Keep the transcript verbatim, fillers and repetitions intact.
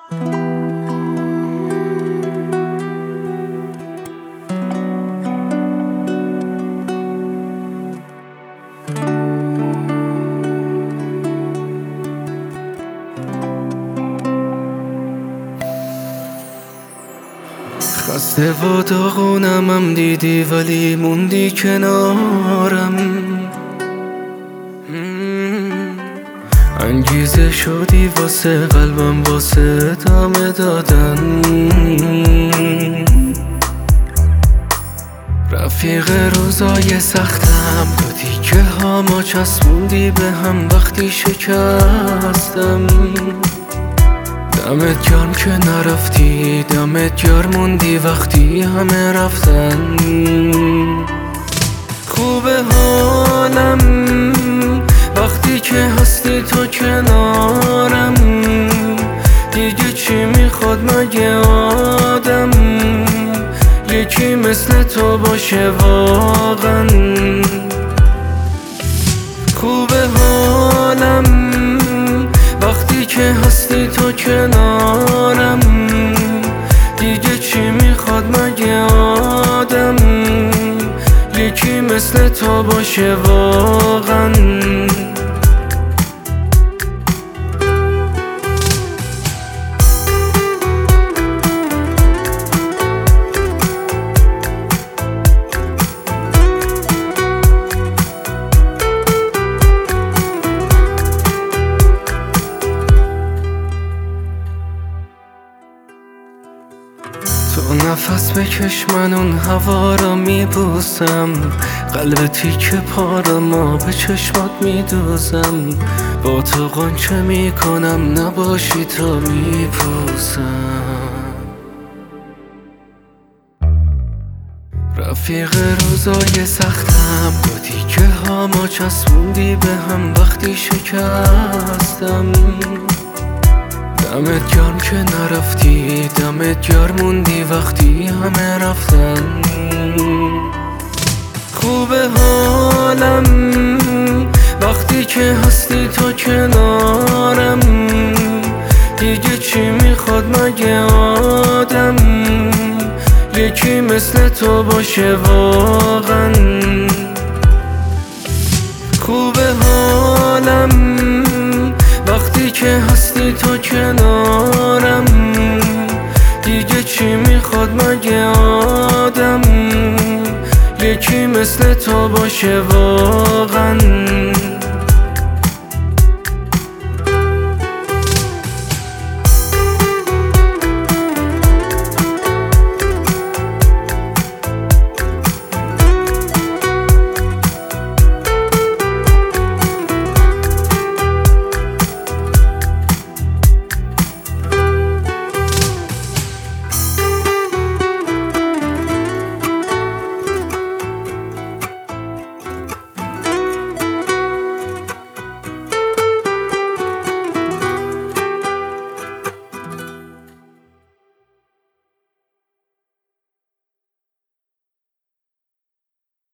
خسته و داغونم هم دیدی ولی موندی کنارم. انگیزه شدی واسه قلبم، واسه ادامه دادن. رفیق روزای سختم بودی که ها ما چسبوندی به هم وقتی شکستم. دمت گرم که نرفتی، دمت گرم موندی وقتی همه رفتن. خوبه حالم وقتی که هستی تو کنارم. دیگه چی میخواد مگه آدم یکی مثل تو باشه واقعا. خوبه حالم وقتی که هستی تو کنارم. دیگه چی میخواد مگه آدم یکی مثل تو باشه واقعا. تو نفس بکش من اون هوا را میبوسم. قلب تیکه پا ما به چشمات میدوزم. با تو غنچه میکنم نباشی تو میپوسم. رفیق روزای سختم بودی که ها ما چسبوندی به هم وقتی شکستم. دمت گرم که نرفتی، دمت گرم موندی وقتی همه رفتن. خوبه حالم وقتی که هستی تو کنارم. دیگه چی میخواد مگه آدم یکی مثل تو باشه واقعا. خوبه حالم وقتی که هستی تو کنارم. دیگه چی میخواد مگه آدم یکی مثل تو باشه واقعا.